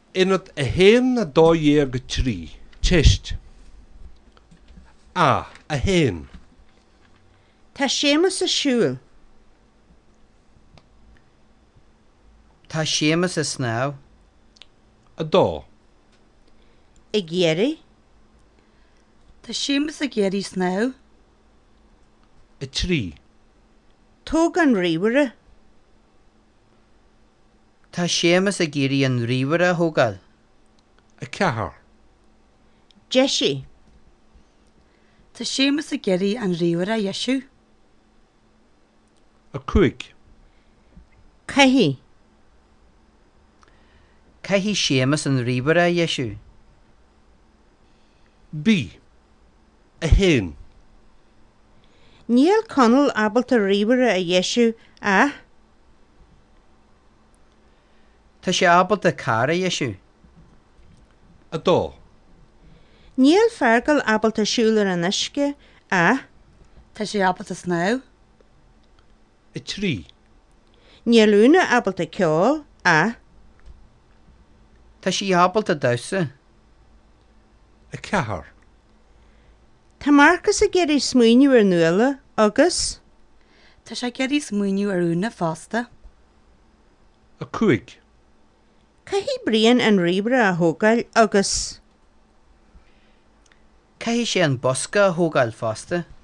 Inad a héin na dó dhéag trí. Tist. A héin. Tá sémas a siúil. Tá sémas a snáw. A dó. I géirí. Tá sémas a géirí snáw. A trí. Tóg an ríomhare. Tá sémas a géirí an ríomhare thógáil. A cehar. Jeisi. Tá sémas a géirí an ríomhare Iesú. A cuig. Caithí. Caithí sémas an ríomhare Iesú. B. A héin. Níl conal abalta ríomhare a Iesú a. Tá sé ábalt a cara Iesú. A dó. Níl fergal abalta siúlar an isce a. Tá sé ábalt a snáw. A trí. Níl úna abalta ceol a. Tá sí ábalt a dausa. A cehar. Tá marcas a géirí smuoinú ar nuala agus. Tá sé géirí smuoinú ar úna fásta. A cuig. Caithí bríon an ríomhare a thógáil agus. Caithí sé an bosca a thógáil fásta.